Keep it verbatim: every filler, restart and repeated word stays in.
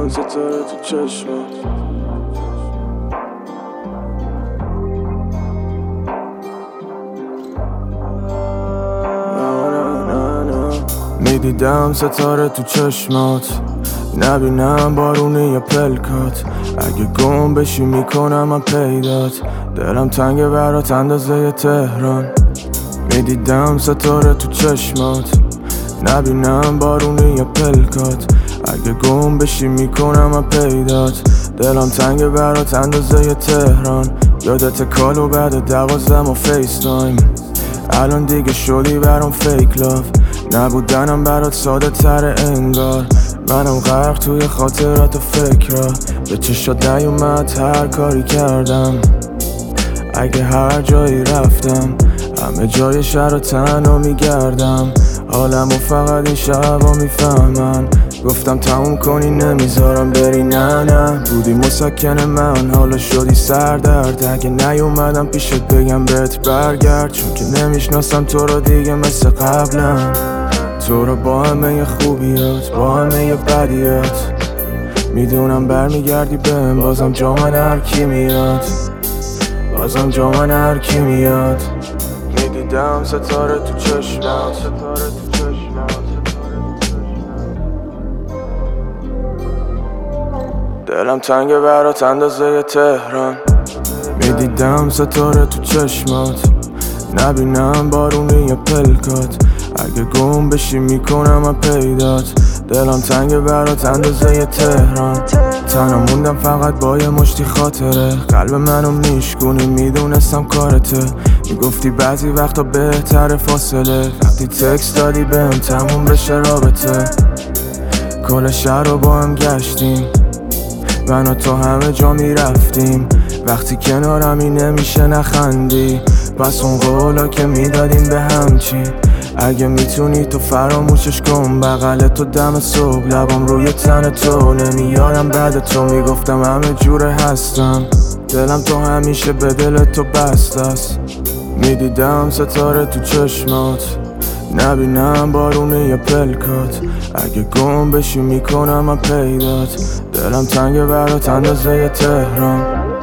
میدیدم ستاره تو چشمات. میدیدم ستاره تو چشمات، نبینم بارونی یا پلکات. اگه گم بشی میکنم من پیدات، دلم تنگه برات اندازه تهران. میدیدم ستاره تو چشمات، نبینم بارونی یا پلکات. اگه گم بشی میکنم من پیدات، دلم تنگه برات اندازه تهران. یادت کالو بعد دوازدم و فیس تایم، الان دیگه شدی برام فیک لاف. نبودنم برات ساده تر انگار، منم غرق توی خاطرات و فکرها. به چشات نیومد هر کاری کردم، اگه هر جایی رفتم همه جای شهر رو تنها میگردم. حالمو فقط این شبا میفهمن، گفتم تموم کنی نمیذارم بری. نه نه بودی مسکن من، حالا شدی سردرد. اگه نیومدم پیشت بگم بهت برگرد، چون که نمیشناسم تو رو دیگه مثل قبلم. تو رو با همه خوبیات، با همه بدیات، میدونم برمیگردی بهم. بازم جا من هر کی میاد، بازم جا من هر کی میاد. میدیدم ستاره تو چشمات، ستاره تو چشمات. دلم تنگه برات اندازه تهران. میدیدم ستاره تو چشمات، نبینم بارونی یا پلکات. اگه گم بشی میکنم من پیدات، دلم تنگه برات اندازه تهران. تنها موندم فقط با یه مشتی خاطره، قلب منو میشکونی میدونستم کارته. میگفتی بعضی وقتا بهتر فاصله، وقتی تکست دادی بهم تموم بشه رابطه. کل شهر رو با هم گشتیم، من و تو همه جا میرفتیم. وقتی کنارمی نمیشه نخندی، پس اون قولا که میدادیم به هم چی؟ اگه میتونی تو فراموشش کن، بغل تو دم صبح، لبام روی تن تو. نمیارم بعد تو میگفتم همه جوره هستم، دلم تو همیشه به دل تو بست است. میدیدم ستاره تو چشمات، نبینم بارونی یا پلکات. اگه گم بشی میکنم من پیدات، دلم تنگه برات اندازه تهران.